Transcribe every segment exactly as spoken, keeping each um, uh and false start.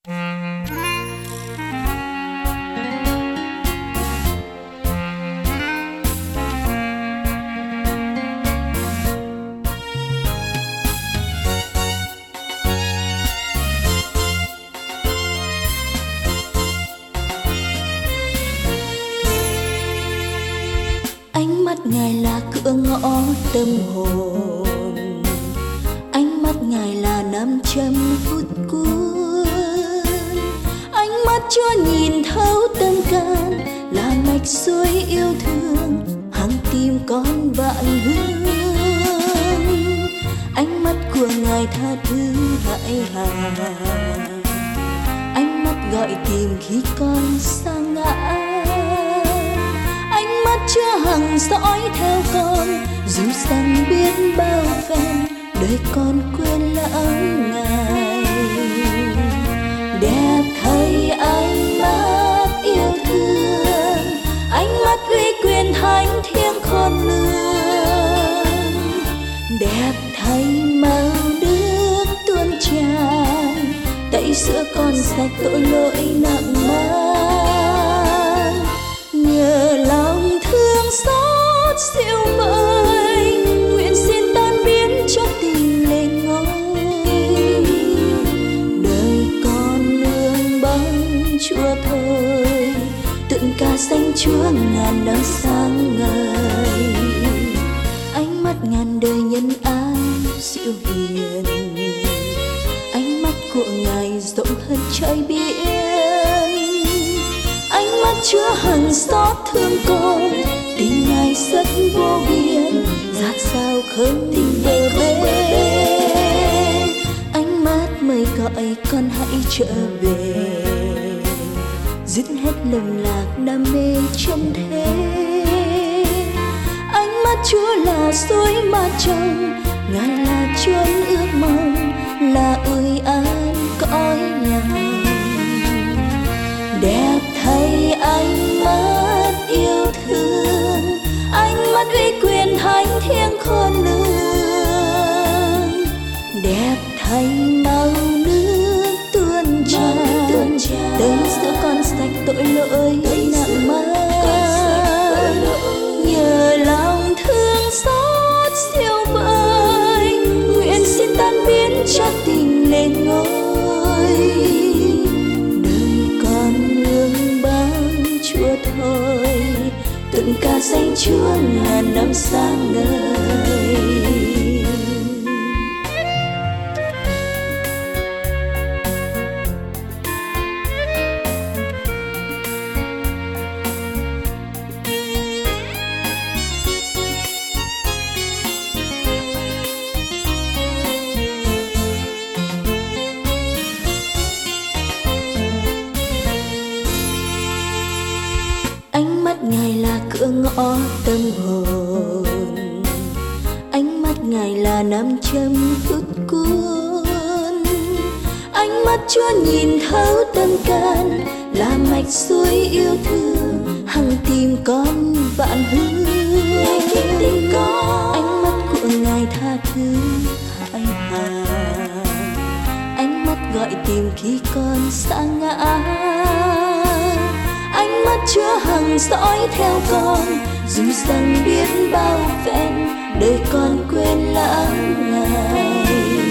Ánh mắt Ngài là cửa ngõ tâm hồn, ánh mắt Ngài là nam châm phút cuối. Ánh mắt Chúa nhìn thấu tâm can, là mạch suối yêu thương, hằng tìm con vạn hương. Ánh mắt của Ngài tha thứ hại hà, ánh mắt gọi tìm khi con sa ngã. Ánh mắt Chúa hằng dõi theo con, dù rằng biết bao phen đời con quên lãng Ngài. Đẹp thay ánh mắt yêu thương, ánh mắt uy quyền thánh thiêng khôn lường. Đẹp thay màu nước tuôn tràn, tẩy sữa con sạch tội lỗi nặng mang. Nhờ lòng thương xót siêu vời, nguyện xin tan biến cho tình lên ngôi. Đời con nương bóng Chúa thôi, tụng ca danh Chúa ngàn năm sáng ngời. Ánh mắt ngàn đời nhân ái dịu hiền, ánh mắt của Ngài rộng hơn trời biển. Ánh mắt Chúa hằng xót thương con, tình Ngài rất vô biên, dạt sao không tình bờ bến. Ánh mắt mời gọi con hãy trở về, dứt hết lầm lạc đam mê chân thế. Ánh mắt Chúa là suối mát trong, Ngài là chốn ước mong, là ơi an cõi lòng. Đẹp thay ánh mắt yêu thương, ánh mắt uy quyền thánh thiêng khôn lường. Đẹp thay màu nước tuôn tràn, tẩy sữa con sạch tội lỗi nặng mang. Nhờ lòng thương xót siêu vời, nguyện xin tan biến cho tình lên ngôi. Đời con nương bóng Chúa thôi, tụng ca danh Chúa ngàn năm sáng ngời. Ánh mắt Ngài là cửa ngõ tâm hồn, ánh mắt Ngài là nam châm phút cuốn. Ánh mắt Chúa nhìn thấu tâm can, là mạch suối yêu thương, hằng tìm con vạn hương. Tìm con. Ánh mắt của Ngài tha thứ hại hà, ánh mắt gọi tìm khi con sa ngã. Ánh mắt Chúa hằng dõi theo con, dù rằng biết bao phen đời con quên lãng Ngài.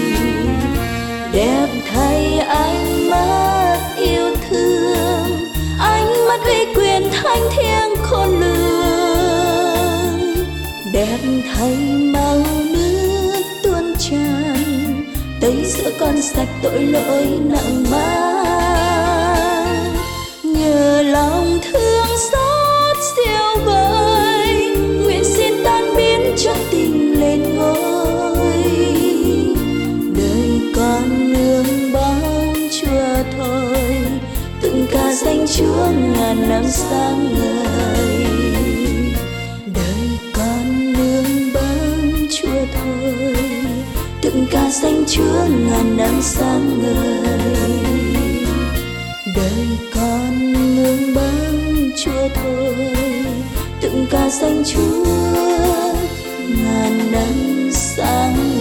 Đẹp thay ánh mắt yêu thương, ánh mắt uy quyền thánh thiêng khôn lường. Đẹp thay màu nước tuôn tràn, tẩy sữa con sạch tội lỗi nặng mang. Nhờ lòng thương xót siêu vời, nguyện xin tan biến cho tình lên ngôi. Đời con nương bóng Chúa thôi, tụng ca danh Chúa ngàn năm sáng ngời. Đời con nương bóng Chúa thôi, tụng ca danh Chúa ngàn năm sáng ngời. Đời con nương bóng Chúa thôi, tụng ca danh Chúa ngàn năm sáng